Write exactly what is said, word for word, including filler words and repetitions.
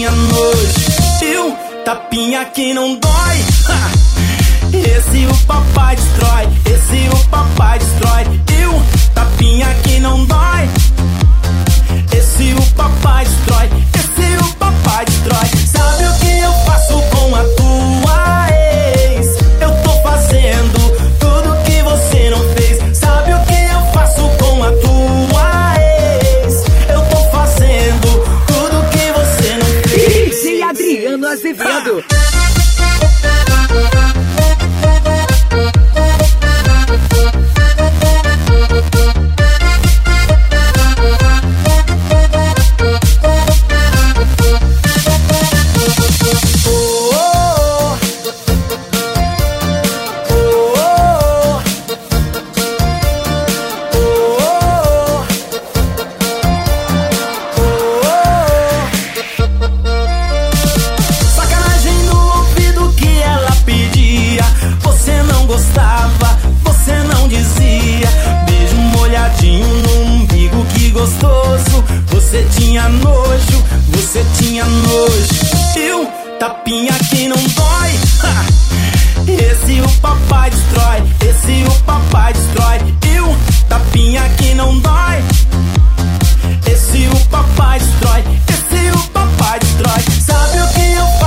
tinha nojo. E um tapinha que não dói. Ha! Esse o papai destrói, esse o papai destrói. E um tapinha que não dói. Esse o papai destrói, esse o papai destrói. Sabe o que eu faço com a tua ex? Eu tô fazendo tudo que você não fez. Sabe o que eu faço com a tua ex? Eu tô fazendo tudo que você não fez. D J Adriano Azevedo. Você tinha nojo, você tinha nojo. E um tapinha que não dói. Ha! Esse o papai destrói, esse o papai destrói. E um tapinha que não dói. Esse o papai destrói, esse o papai destrói. Sabe o que eu faço?